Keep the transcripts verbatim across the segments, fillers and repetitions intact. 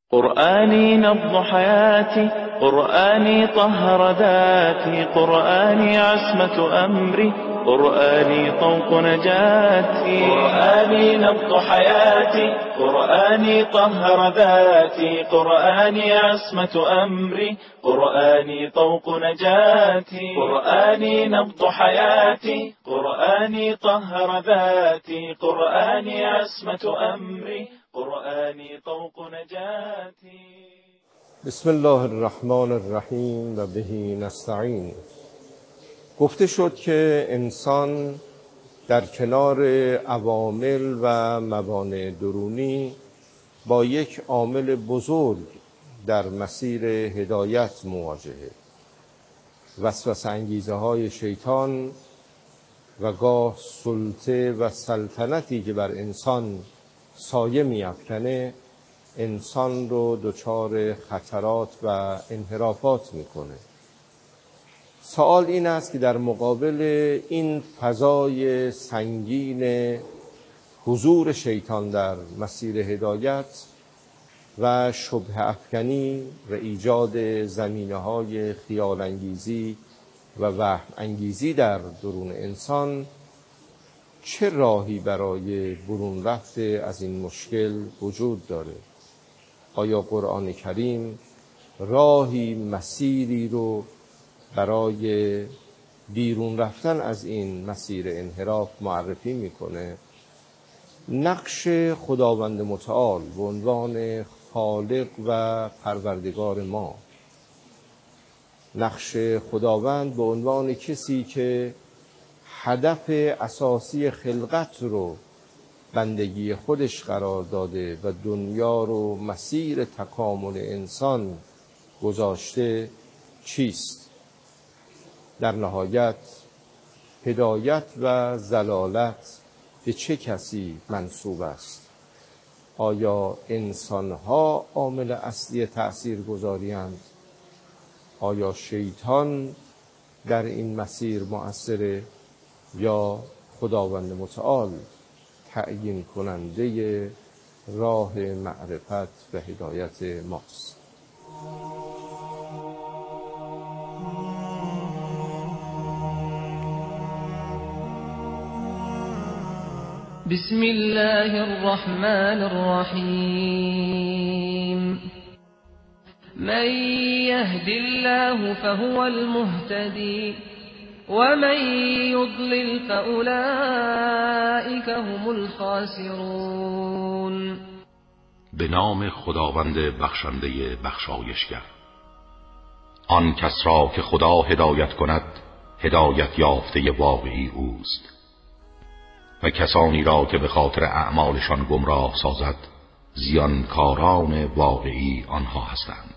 قرآني نبض حياتي، قرآني طهر ذاتي، قرآني عصمة أمري، قرآني طوق نجاتي. قرآني نبض حياتي، قرآني طهر ذاتي، قرآني عصمة أمري، قرآني طوق نجاتي. قرآني نبض حياتي، قرآني طهر ذاتي، قرآني عصمة أمري، قرآني طوق نجاتي. بسم الله الرحمن الرحیم و بهی نستعین. گفته شد که انسان در کنار عوامل و موانع درونی با یک عامل بزرگ در مسیر هدایت مواجهه. وسوسه انگیزه های شیطان و گاه سلطه و سلطنتی که بر انسان سایه می‌افکنه انسان رو دچار خطرات و انحرافات میکنه. سوال این است که در مقابل این فضای سنگین حضور شیطان در مسیر هدایت و شبه افکنی و ایجاد زمینه‌های خیال انگیزی و وهم انگیزی در درون انسان، چه راهی برای برون رفته از این مشکل وجود داره؟ آیا قرآن کریم راهی، مسیری رو برای بیرون رفتن از این مسیر انحراف معرفی میکنه؟ نقش خداوند متعال به عنوان خالق و پروردگار ما، نقش خداوند به عنوان کسی که هدف اساسی خلقت رو بندگی خودش قرار داده و دنیا رو مسیر تکامل انسان گذاشته چیست؟ در نهایت هدایت و ضلالت به چه کسی منسوب است؟ آیا انسان‌ها عامل اصلی تأثیرگذاری‌اند؟ آیا شیطان در این مسیر مؤثره یا خداوند متعال تعیین کننده راه معرفت و هدایت ماست؟ بسم الله الرحمن الرحیم. من يهد الله فهو المهتدي ومن يضلل فأولئك هم الخاسرون. به نام خداوند بخشنده بخشایشگر. آن کس را که خدا هدایت کند هدایت یافته واقعی اوست، و کسانی را که به خاطر اعمالشان گمراه سازد زیانکاران واقعی آنها هستند.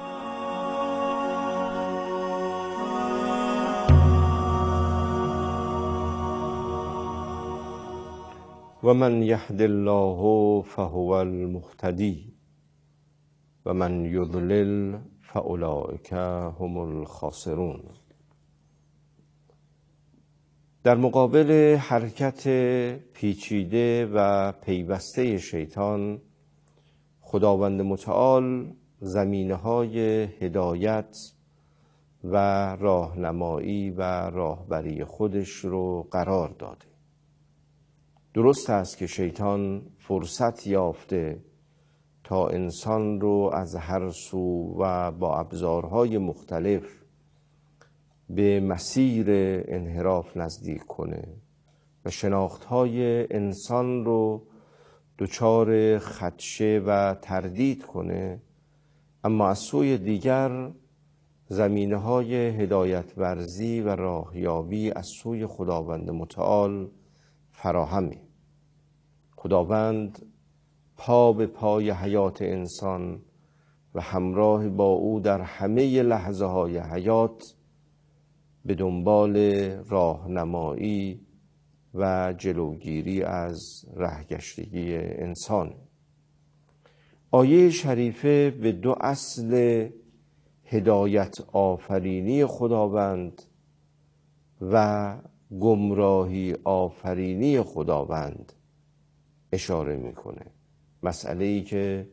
و من یهد الله فهو المهتدی و من یضلل فاولئک هم الخاسرون. در مقابل حرکت پیچیده و پیوسته شیطان، خداوند متعال زمینه‌های هدایت و راهنمایی و راهبری خودش رو قرار داده. درست است که شیطان فرصت یافته تا انسان رو از هر سو و با ابزارهای مختلف به مسیر انحراف نزدیک کنه و شناختهای انسان رو دچار خدشه و تردید کنه، اما از سوی دیگر زمینه‌های هدایت ورزی و راهیابی از سوی خداوند متعال فراهمه. خداوند پا به پای حیات انسان و همراه با او در همه لحظه های حیات به دنبال راهنمایی و جلوگیری از رهگشتگی انسان. آیه شریفه به دو اصل هدایت آفرینی خداوند و گمراهی آفرینی خداوند اشاره میکنه. مسئله‌ای که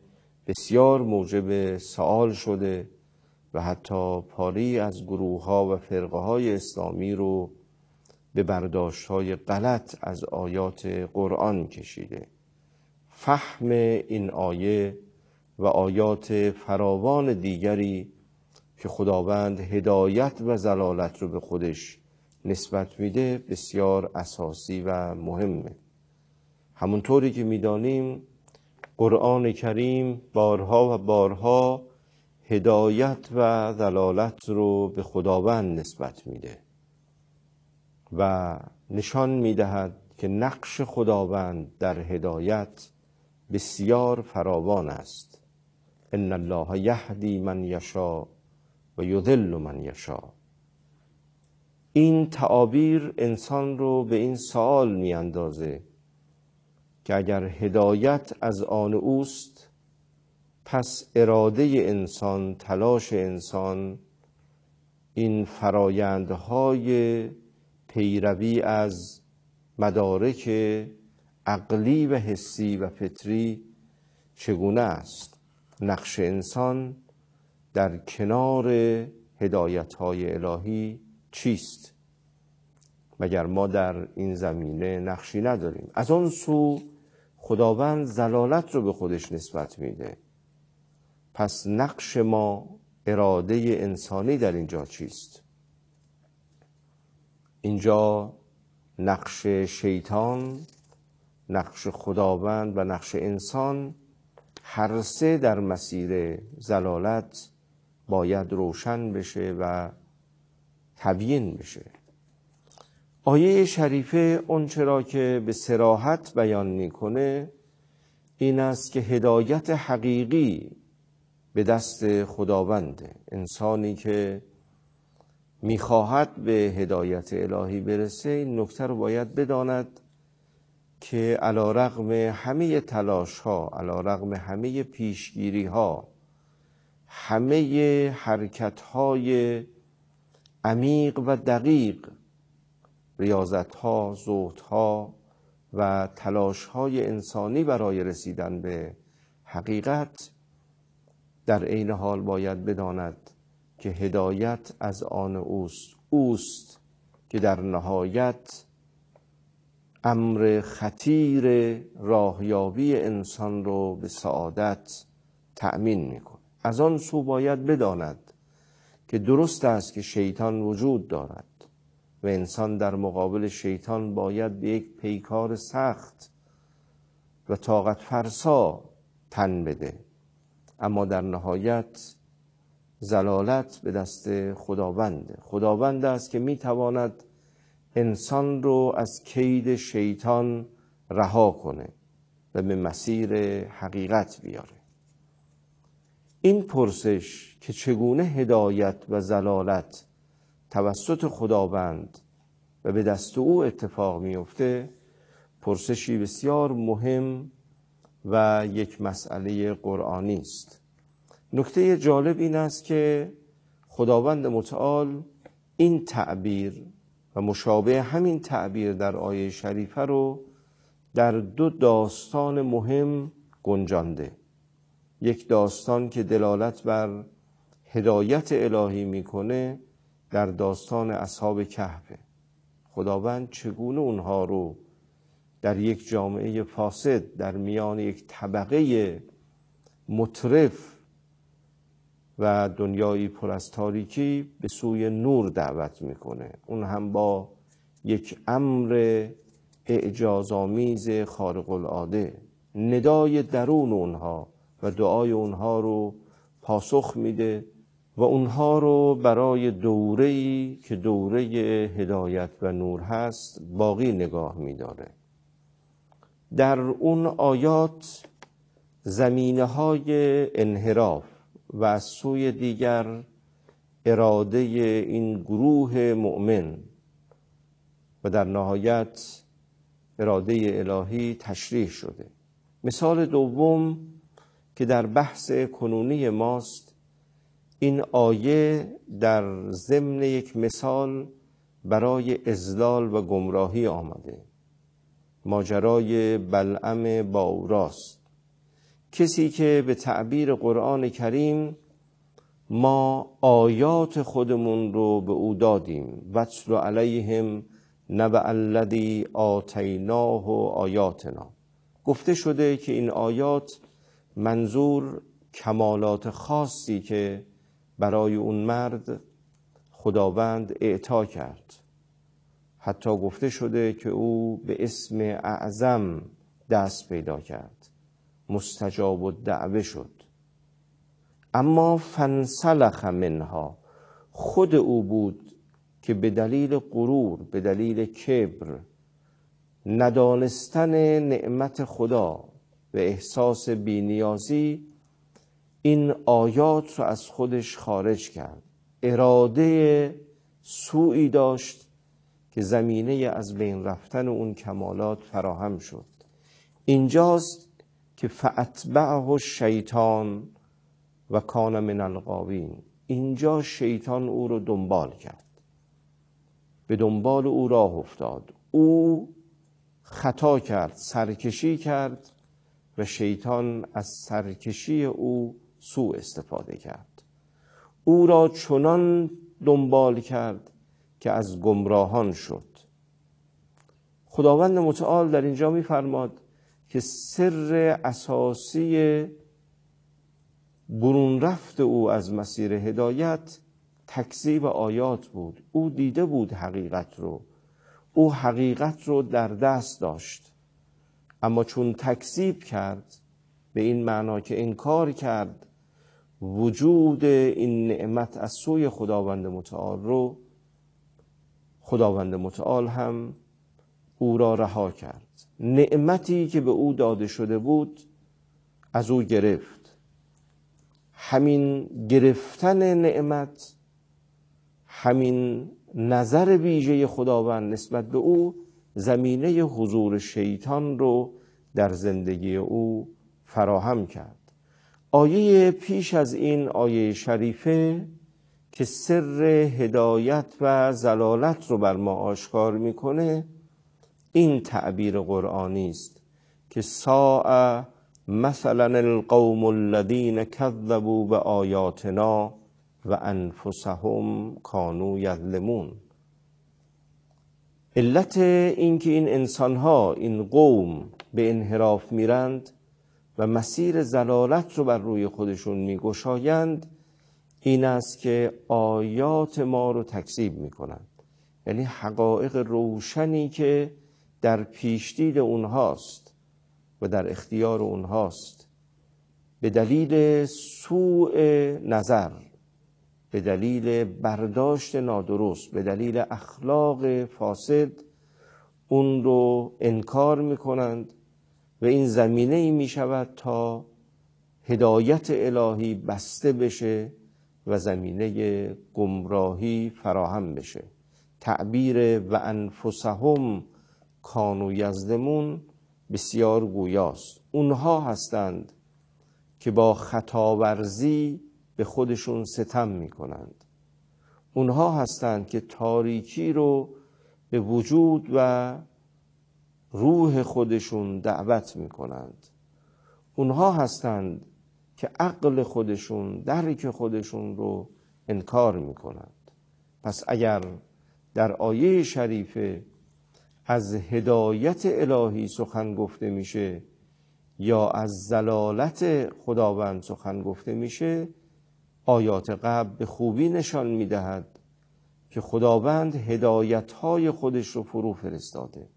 بسیار موجب سوال شده و حتی پاری از گروه ها و فرقه های اسلامی رو به برداشت های غلط از آیات قرآن کشیده. فهم این آیه و آیات فراوان دیگری که خداوند هدایت و ضلالت رو به خودش نسبت میده بسیار اساسی و مهمه. همونطوری که میدانیم قرآن کریم بارها و بارها هدایت و ضلالت رو به خداوند نسبت میده و نشان میدهد که نقش خداوند در هدایت بسیار فراوان است. ان الله یهدی من یشاء و یضل من یشاء. این تعابیر انسان رو به این سوال میاندازه که اگر هدایت از آن اوست، پس اراده انسان، تلاش انسان، این فرایندهای پیروی از مدارک عقلی و حسی و فطری چگونه است؟ نقش انسان در کنار هدایت‌های الهی چیست؟ مگر ما در این زمینه نقشی نداریم؟ از آن سو خداوند ضلالت رو به خودش نسبت میده. پس نقش ما، اراده انسانی در اینجا چیست؟ اینجا نقش شیطان، نقش خداوند و نقش انسان هر سه در مسیر ضلالت باید روشن بشه و تبیین بشه. آیه شریفه اونچه را که به صراحت بیان میکنه این است که هدایت حقیقی به دست خداونده. انسانی که میخواهد به هدایت الهی برسه این نکته رو باید بداند که علی رغم همه تلاش ها، علی رغم همه پیشگیری ها، همه حرکت های عمیق و دقیق، ریاضت ها، زهد ها و تلاش های انسانی برای رسیدن به حقیقت، در عین حال باید بداند که هدایت از آن اوست. اوست که در نهایت امر خطیر راهیابی انسان رو به سعادت تأمین میکنه. از آن سو باید بداند که درست است که شیطان وجود دارد و انسان در مقابل شیطان باید به یک پیکار سخت و طاقت فرسا تن بده، اما در نهایت ضلالت به دست خداونده. خداوند است که میتواند انسان رو از کید شیطان رها کنه و به مسیر حقیقت بیاره. این پرسش که چگونه هدایت و ضلالت توسط خداوند و به دست او اتفاق میفته، پرسشی بسیار مهم و یک مسئله قرآنی است. نکته جالب این است که خداوند متعال این تعبیر و مشابه همین تعبیر در آیه شریفه رو در دو داستان مهم گنجانده. یک داستان که دلالت بر هدایت الهی میکنه در داستان اصحاب کهف. خداوند چگونه اونها رو در یک جامعه فاسد، در میان یک طبقه مترف و دنیایی پر از تاریکی به سوی نور دعوت میکنه، اون هم با یک امر اعجازآمیز خارق العاده. ندای درون اونها و دعای اونها رو پاسخ میده و اونها رو برای دوره‌ای که دوره هدایت و نور هست باقی نگاه میداره. در اون آیات زمینه‌های انحراف و از سوی دیگر اراده این گروه مؤمن و در نهایت اراده الهی تشریح شده. مثال دوم که در بحث کنونی ماست، این آیه در ضمن یک مثال برای اضلال و گمراهی آمده. ماجرای بلعم باوراست کسی که به تعبیر قرآن کریم ما آیات خودمون رو به او دادیم، واتل علیهم نبأ الذی آتیناه آیاتنا. گفته شده که این آیات منظور کمالات خاصی که برای اون مرد خداوند اعطا کرد. حتی گفته شده که او به اسم اعظم دست پیدا کرد، مستجاب الدعوه شد. اما فانسلخ منها، خود او بود که به دلیل غرور، به دلیل کبر، ندانستن نعمت خدا و احساس بی‌نیازی این آیات رو از خودش خارج کرد. اراده سوئی داشت که زمینه از بین رفتن اون کمالات فراهم شد. اینجاست که فاتبعه الشیطان و کان من الغاوین. اینجا شیطان او رو دنبال کرد، به دنبال او راه افتاد. او خطا کرد، سرکشی کرد و شیطان از سرکشی او سوء استفاده کرد. او را چنان دنبال کرد که از گمراهان شد. خداوند متعال در اینجا می‌فرماد که سر اساسی برون رفت او از مسیر هدایت تکذیب آیات بود. او دیده بود حقیقت رو، او حقیقت رو در دست داشت، اما چون تکذیب کرد، به این معنا که انکار کرد وجود این نعمت از سوی خداوند متعال رو، خداوند متعال هم او را رها کرد. نعمتی که به او داده شده بود از او گرفت. همین گرفتن نعمت، همین نظر ویژه خداوند نسبت به او زمینه حضور شیطان رو در زندگی او فراهم کرد. آیه پیش از این، آیه شریفه که سر هدایت و ضلالت رو بر ما آشکار میکنه، این تعبیر قرآنی است که ساء مثلا القوم الذین کذبوا بآیاتنا و انفسهم کانوا یظلمون. علت این که این انسانها، این قوم به انحراف میرند و مسیر ضلالت رو بر روی خودشون میگشایند این است که آیات ما رو تکذیب میکنند. یعنی حقایق روشنی که در پیشدید اونهاست و در اختیار اونهاست، به دلیل سوء نظر، به دلیل برداشت نادرست، به دلیل اخلاق فاسد اون رو انکار میکنند و این زمینه ای می شود تا هدایت الهی بسته بشه و زمینه گمراهی فراهم بشه. تعبیر و انفسهم کانوا یظلمون بسیار گویاست. اونها هستند که با خطاورزی به خودشون ستم می کنند. اونها هستند که تاریکی رو به وجود و روح خودشون دعوت می کنند. اونها هستند که عقل خودشون، درک خودشون رو انکار می کنند. پس اگر در آیه شریفه از هدایت الهی سخن گفته میشه یا از ضلالت خداوند سخن گفته میشه، آیات قبل به خوبی نشان میدهد که خداوند هدایت‌های خودش رو فرو فرستاده،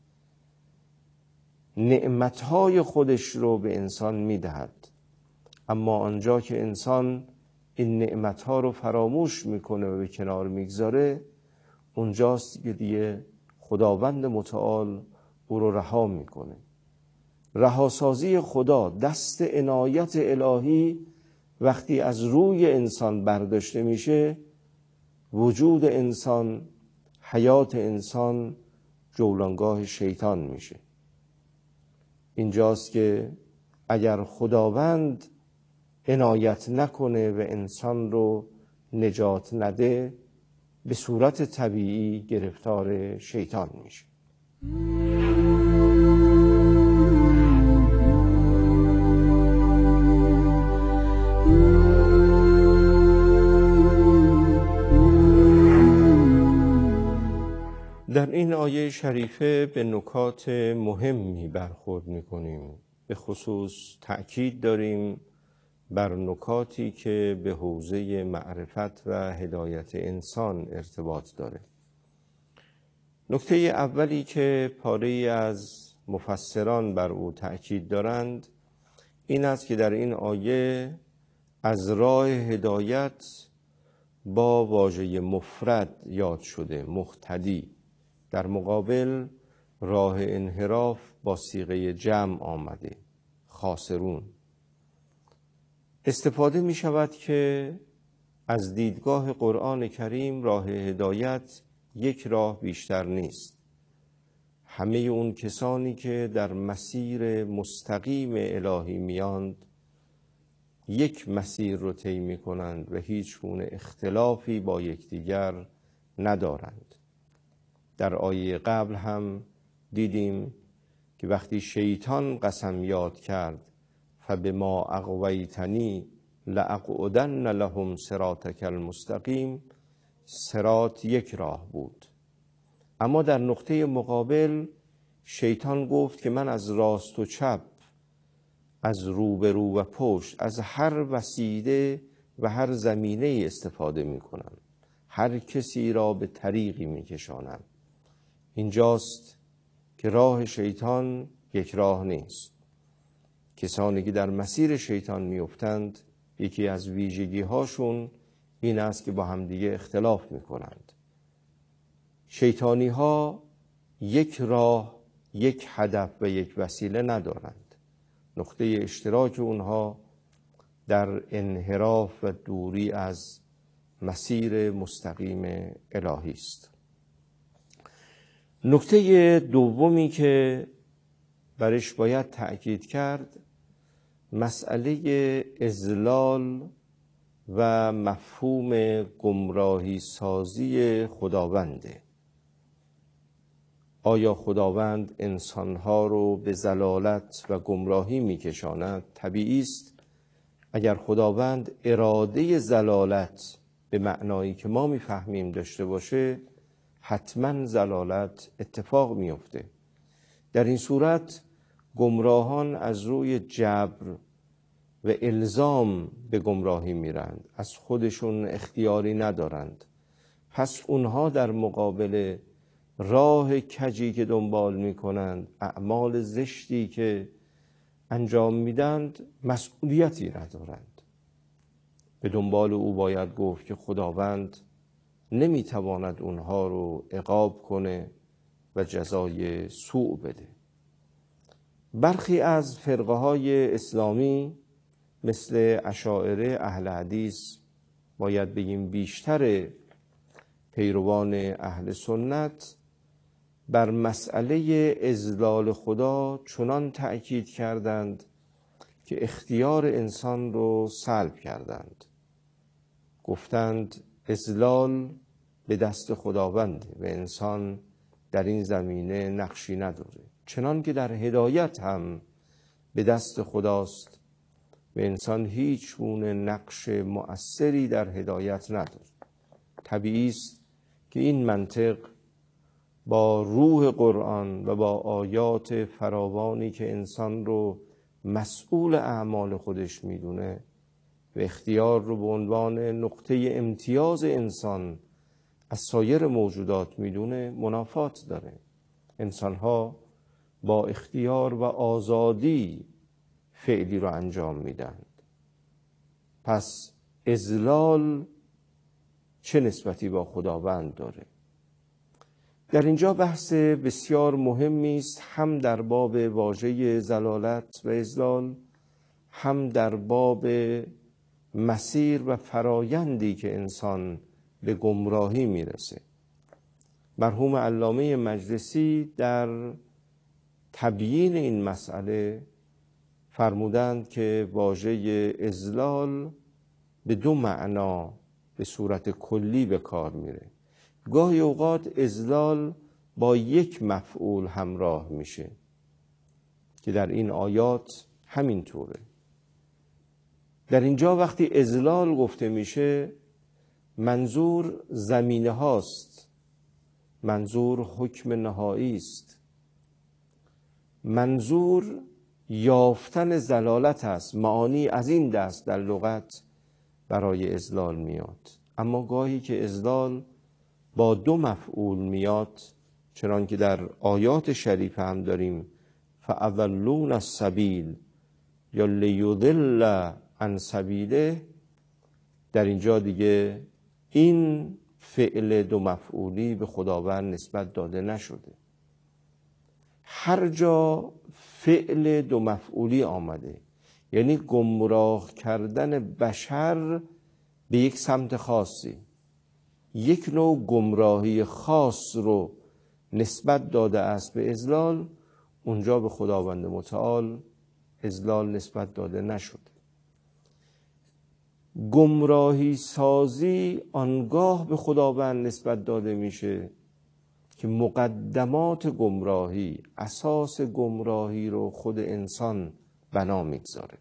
نعمت‌های خودش رو به انسان میدهد. اما آنجا که انسان این نعمت‌ها رو فراموش میکنه و به کنار میگذاره، اونجاست که دیگه خداوند متعال او رو رها میکنه. رهاسازی خدا، دست عنایت الهی وقتی از روی انسان برداشته میشه، وجود انسان، حیات انسان جولانگاه شیطان میشه. اینجاست که اگر خداوند عنایت نکنه و انسان رو نجات نده، به صورت طبیعی گرفتار شیطان میشه. آیه شریفه به نکات مهمی برخورد می‌کنیم. به خصوص تأکید داریم بر نکاتی که به حوزه معرفت و هدایت انسان ارتباط داره. نکته اولی که پاره‌ای از مفسران بر او تأکید دارند این است که در این آیه از راه هدایت با واژه مفرد یاد شده، مهتدی. در مقابل راه انحراف با صیغه جمع آمده، خاسرون. استفاده می شود که از دیدگاه قرآن کریم راه هدایت یک راه بیشتر نیست. همه اون کسانی که در مسیر مستقیم الهی میاند یک مسیر رو طی می کنند و هیچ گونه اختلافی با یکدیگر ندارند. در آیه قبل هم دیدیم که وقتی شیطان قسم یاد کرد فبما اغویتنی لاقعدن لهم صراطک المستقیم، صراط یک راه بود. اما در نقطه مقابل شیطان گفت که من از راست و چپ، از روبرو و پشت، از هر وسیله و هر زمینه استفاده می کنم، هر کسی را به طریقی می کشانم. اینجاست که راه شیطان یک راه نیست. کسانی که در مسیر شیطان می افتند یکی از ویژگی هاشون این است که با همدیگه اختلاف می کنند. شیطانی ها یک راه، یک هدف و یک وسیله ندارند. نقطه اشتراک اونها در انحراف و دوری از مسیر مستقیم الهی است. نکته دومی که برش باید تأکید کرد مسئله اضلال و مفهوم گمراهی سازی خداونده. آیا خداوند انسانها رو به ضلالت و گمراهی میکشاند؟ طبیعی است اگر خداوند اراده ضلالت به معنایی که ما میفهمیم داشته باشه حتما ضلالت اتفاق میفته. در این صورت گمراهان از روی جبر و الزام به گمراهی میرند، از خودشون اختیاری ندارند. پس اونها در مقابل راه کجی که دنبال میکنند، اعمال زشتی که انجام میدند مسئولیتی ندارند. به دنبال او باید گفت که خداوند نمیتواند اونها رو عقاب کنه و جزای سوء بده. برخی از فرقه های اسلامی مثل اشاعره، اهل حدیث، باید بگیم بیشتر پیروان اهل سنت، بر مسئله اضلال خدا چنان تأکید کردند که اختیار انسان رو سلب کردند. گفتند اضلال به دست خداونده و انسان در این زمینه نقشی نداره، چنان که در هدایت هم به دست خداست و انسان هیچ گونه نقش مؤثری در هدایت نداره. طبیعی است که این منطق با روح قرآن و با آیات فراوانی که انسان رو مسئول اعمال خودش میدونه و اختیار رو به عنوان نقطه امتیاز انسان از سایر موجودات میدونه منافات داره. انسانها با اختیار و آزادی فعلی رو انجام میدند. پس اضلال چه نسبتی با خداوند داره؟ در اینجا بحث بسیار مهمی است، هم در باب واژه ضلالت و اضلال، هم در باب مسیر و فرایندی که انسان به گمراهی میرسه. مرحوم علامه مجلسی در تبیین این مسئله فرمودند که واژه اضلال به دو معنا به صورت کلی به کار میره. گاهی اوقات اضلال با یک مفعول همراه میشه که در این آیات همین طوره. در اینجا وقتی اضلال گفته میشه منظور زمینه هاست منظور حکم نهایی است. منظور یافتن ضلالت است. معانی از این دست در لغت برای اضلال میاد. اما گاهی که اضلال با دو مفعول میاد، چنان که در آیات شریفه هم داریم فاضلون السبیل یا لیضل عن سبیله، در اینجا دیگه این فعل دو مفعولی به خداوند نسبت داده نشده. هر جا فعل دو مفعولی آمده، یعنی گمراه کردن بشر به یک سمت خاصی، یک نوع گمراهی خاص رو نسبت داده است به اضلال، اونجا به خداوند متعال اضلال نسبت داده نشده. گمراهی سازی آنگاه به خداوند نسبت داده میشه که مقدمات گمراهی، اساس گمراهی رو خود انسان بنا میگذاره.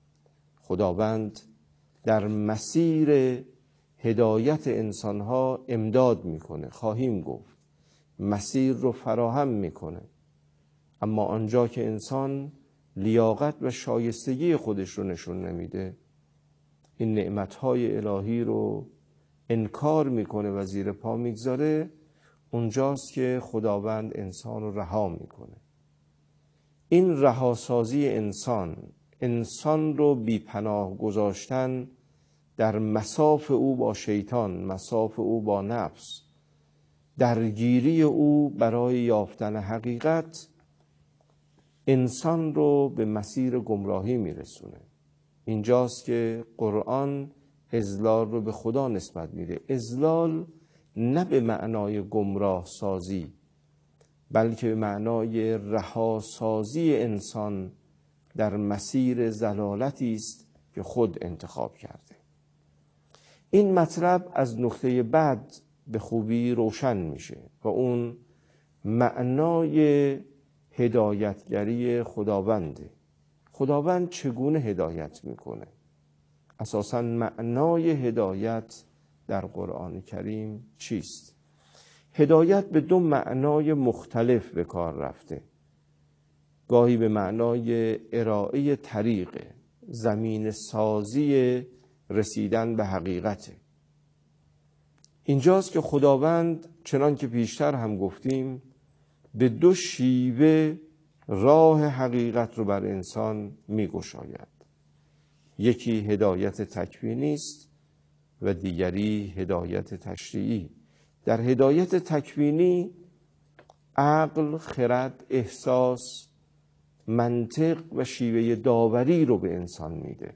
خداوند در مسیر هدایت انسانها امداد میکنه، خواهیم گفت مسیر رو فراهم میکنه، اما آنجا که انسان لیاقت و شایستگی خودش رو نشون نمیده، این نعمتهای الهی رو انکار میکنه و زیر پا میگذاره، اونجاست که خداوند انسان رو رها میکنه. این رهاسازی انسان، انسان رو بی پناه گذاشتن در مصاف او با شیطان، مصاف او با نفس، درگیری او برای یافتن حقیقت، انسان رو به مسیر گمراهی میرسونه. اینجاست که قرآن اضلال رو به خدا نسبت میده. اضلال نه به معنای گمراه سازی، بلکه به معنای رهاسازی انسان در مسیر ضلالتی است که خود انتخاب کرده. این مطلب از نقطه بعد به خوبی روشن میشه و اون معنای هدایتگری خداونده. خداوند چگونه هدایت میکنه؟ اساساً معنای هدایت در قرآن کریم چیست؟ هدایت به دو معنای مختلف به کار رفته. گاهی به معنای ارائه طریق، زمین سازی رسیدن به حقیقته. اینجاست که خداوند چنان که پیشتر هم گفتیم به دو شیوه راه حقیقت رو بر انسان می‌گشاید. یکی هدایت تکوینی است و دیگری هدایت تشریعی. در هدایت تکوینی عقل، خرد، احساس، منطق و شیوه داوری رو به انسان میده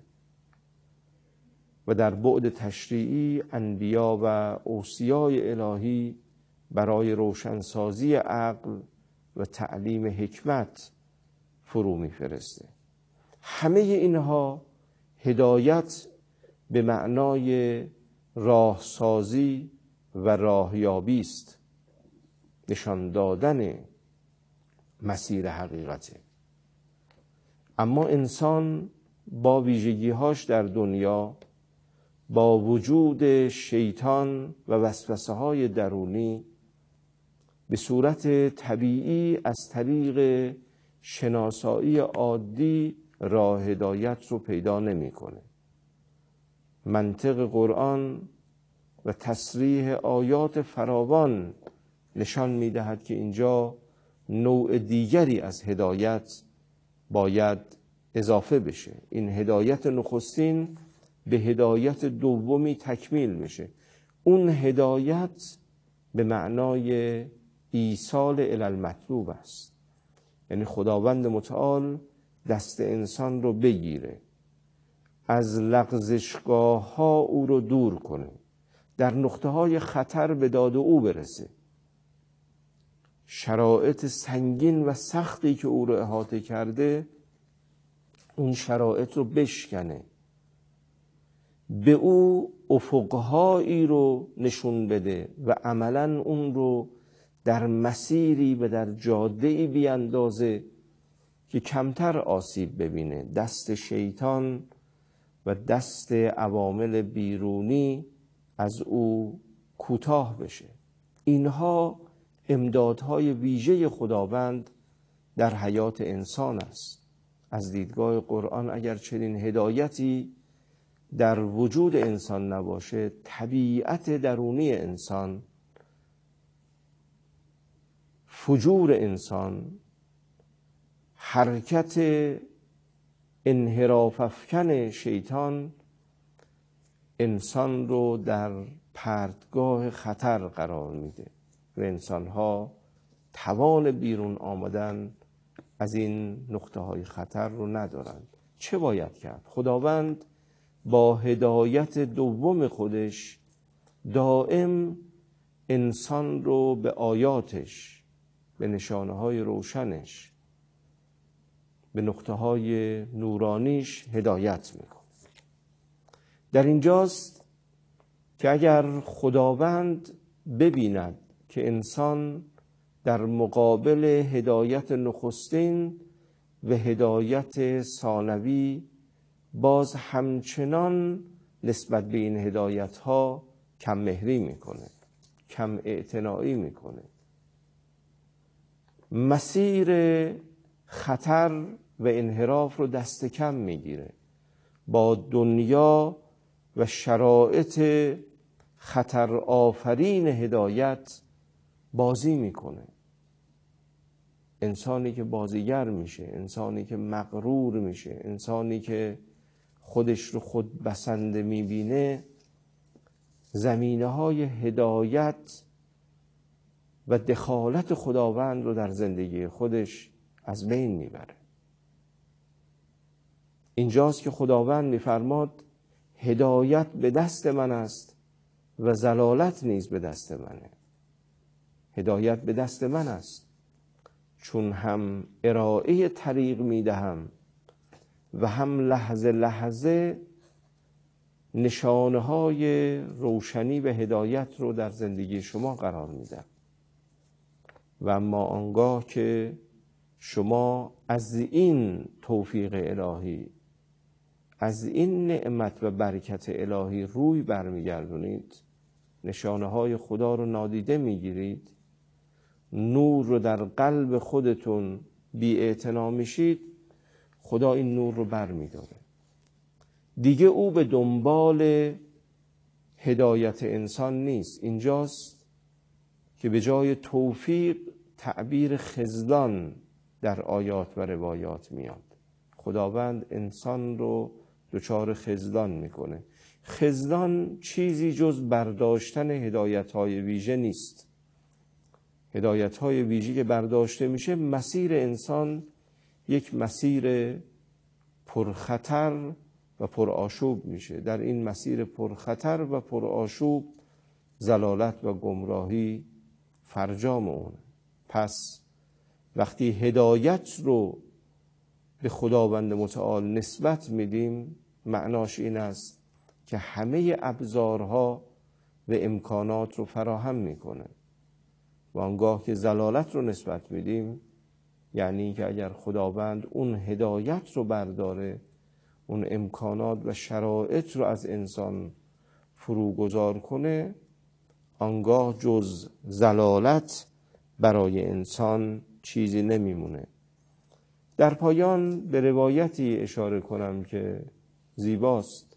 و در بعد تشریعی انبیا و اوصیای الهی برای روشنسازی عقل و تعلیم حکمت فرو میفرسته. همه اینها هدایت به معنای راهسازی و راهیابی است، نشان دادن مسیر حقیقته. اما انسان با ویژگی‌هاش در دنیا، با وجود شیطان و وسوسه‌های درونی، به صورت طبیعی از طریق شناسایی عادی راه هدایت رو پیدا نمی‌کنه. منطق قرآن و تصریح آیات فراوان نشان می‌دهد که اینجا نوع دیگری از هدایت باید اضافه بشه. این هدایت نخستین به هدایت دومی تکمیل میشه. اون هدایت به معنای ایصال الی المطلوب است، یعنی خداوند متعال دست انسان رو بگیره، از لغزشگاه ها او رو دور کنه، در نقطه های خطر به داد او برسه، شرایط سنگین و سختی که او رو احاطه کرده اون شرایط رو بشکنه، به او افقهایی رو نشون بده و عملاً اون رو در مسیری و در جاده‌ای بیاندازه که کمتر آسیب ببینه، دست شیطان و دست عوامل بیرونی از او کوتاه بشه. اینها امدادهای ویژه خداوند در حیات انسان است. از دیدگاه قرآن اگر چنین هدایتی در وجود انسان نباشه، طبیعت درونی انسان، فجور انسان، حرکت انحراف افکن شیطان انسان رو در پرتگاه خطر قرار میده و انسان‌ها توان بیرون آمدن از این نقطه های خطر رو ندارند. چه باید کرد؟ خداوند با هدایت دوم خودش دائم انسان رو به آیاتش، به نشانه های روشنش، به نقطه های نورانیش هدایت میکنه. در اینجاست که اگر خداوند ببیند که انسان در مقابل هدایت نخستین و هدایت ثانوی باز همچنان نسبت به این هدایت ها کم مهری میکنه، کم اعتنایی میکنه، مسیر خطر و انحراف رو دست کم میگیره، با دنیا و شرایط خطر آفرین هدایت بازی میکنه. انسانی که بازیگر میشه، انسانی که مغرور میشه، انسانی که خودش رو خود بسنده میبینه، زمینه های هدایت و دخالت خداوند رو در زندگی خودش از بین میبره. اینجاست که خداوند میفرماد هدایت به دست من است و ضلالت نیز به دست منه. هدایت به دست من است چون هم ارائه طریق میدهم و هم لحظه لحظه نشانه های روشنی و هدایت رو در زندگی شما قرار میدم. و اما آنگاه که شما از این توفیق الهی، از این نعمت و برکت الهی روی برمیگردونید، نشانه های خدا رو نادیده میگیرید، نور رو در قلب خودتون بی‌اعتنا میشید، خدا این نور رو برمیداره. دیگه او به دنبال هدایت انسان نیست. اینجاست که به جای توفیق تعبیر خذلان در آیات و روایات میاد. خداوند انسان رو دچار خذلان میکنه. خذلان چیزی جز برداشتن هدایت‌های ویژه نیست. هدایت‌های ویژه که برداشته میشه، مسیر انسان یک مسیر پرخطر و پرآشوب میشه. در این مسیر پرخطر و پرآشوب ضلالت و گمراهی فرجام اونه. پس وقتی هدایت رو به خداوند متعال نسبت میدیم، معناش این است که همه ابزارها و امکانات رو فراهم میکنه. و آنگاه که ضلالت رو نسبت میدیم، یعنی که اگر خداوند اون هدایت رو برداره، اون امکانات و شرایط رو از انسان فروگذار کنه، آنگاه جز ضلالت برای انسان چیزی نمیمونه. در پایان به روایتی اشاره کنم که زیباست.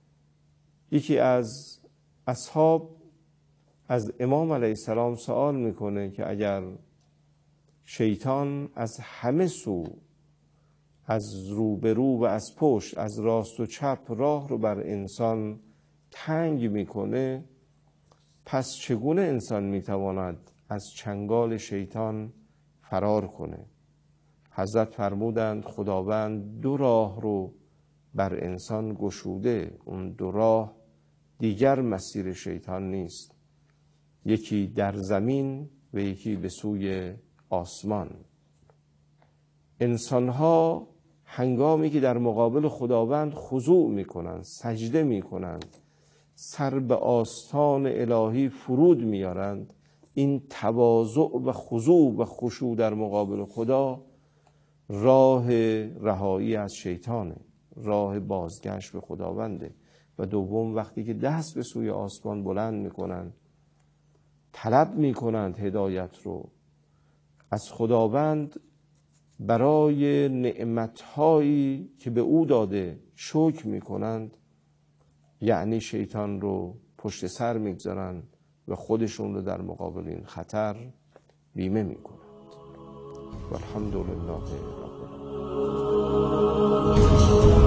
یکی از اصحاب از امام علیه السلام سوال میکنه که اگر شیطان از همه سو، از روبرو و از پشت، از راست و چپ راه رو بر انسان تنگ میکنه، پس چگونه انسان میتواند از چنگال شیطان فرار کنه؟ حضرت فرمودند خداوند دو راه رو بر انسان گشوده. اون دو راه دیگر مسیر شیطان نیست، یکی در زمین و یکی به سوی آسمان. انسانها هنگامی که در مقابل خداوند خضوع میکنند، سجده میکنند، سر به آستان الهی فرود میارند، این تواضع و خضوع و خشوع در مقابل خدا راه رهایی از شیطانه، راه بازگشت به خداونده. و دوم، وقتی که دست به سوی آسمان بلند میکنن طلب می کنند هدایت رو از خداوند، برای نعمتهایی که به او داده شکر می کنند، یعنی شیطان رو پشت سر می گذارند و خودشون رو در مقابل این خطر بیمه می کنند. و الحمدلله رب العالمین.